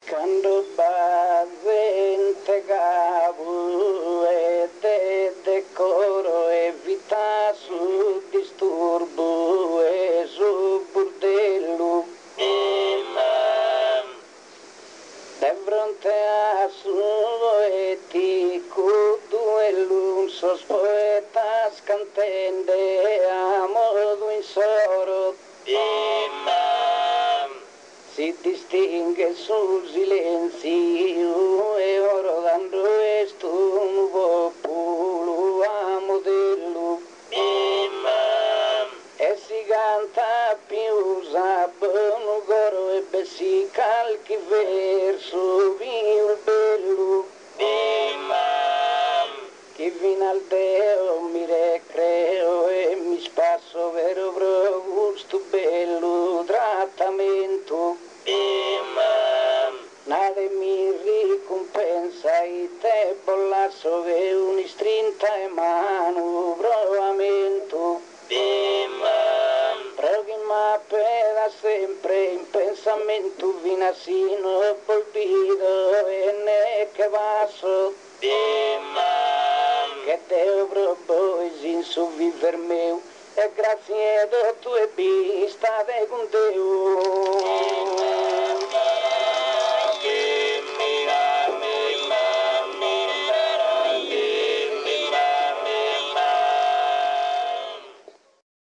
Quando basente cavu e te decoro e vita su disturbo e su burdello de fronte a suo e ti cudo e l'un sos poetas cantende a modo insoro si distingue sul silenzio e oro dando esto un popolo a modello e si canta più sabono coro e si calchi verso più bello che fino al Deo mi recreo e mi spasso vero pro gusto bello trattamento nada mi ricompensa e te bollasso che un'istrinta e mano provamento però che mi peda sempre in pensamento vinasino colpito e ne che passo che Deo proprio in su viver meu e grazie a tu e bi state con Deo